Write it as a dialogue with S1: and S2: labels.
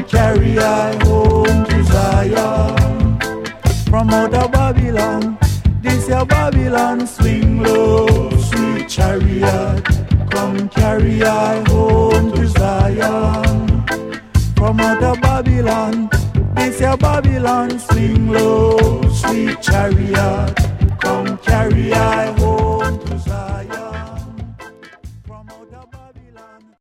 S1: carry I home to Zion. From out of Babylon, this your Babylon, swing low, sweet chariot. Come carry I home to Zion. From out of Babylon, this your Babylon, swing low, sweet chariot. Come carry I home.